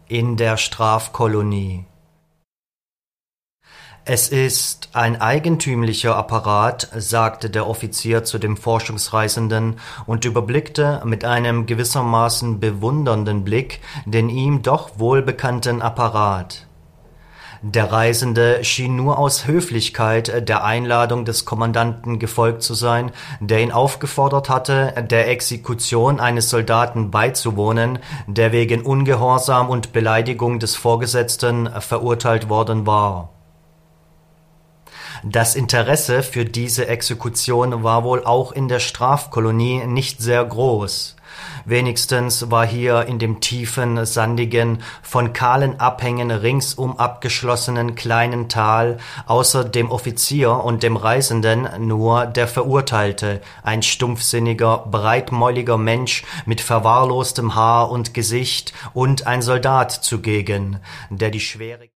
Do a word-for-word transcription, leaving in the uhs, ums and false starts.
in der Strafkolonie. »Es ist ein eigentümlicher Apparat«, sagte der Offizier zu dem Forschungsreisenden und überblickte mit einem gewissermaßen bewundernden Blick den ihm doch wohlbekannten Apparat. Der Reisende schien nur aus Höflichkeit der Einladung des Kommandanten gefolgt zu sein, der ihn aufgefordert hatte, der Exekution eines Soldaten beizuwohnen, der wegen Ungehorsam und Beleidigung des Vorgesetzten verurteilt worden war. Das Interesse für diese Exekution war wohl auch in der Strafkolonie nicht sehr groß. Wenigstens war hier in dem tiefen, sandigen, von kahlen Abhängen ringsum abgeschlossenen kleinen Tal außer dem Offizier und dem Reisenden nur der Verurteilte, ein stumpfsinniger, breitmäuliger Mensch mit verwahrlostem Haar und Gesicht und ein Soldat zugegen, der die schwere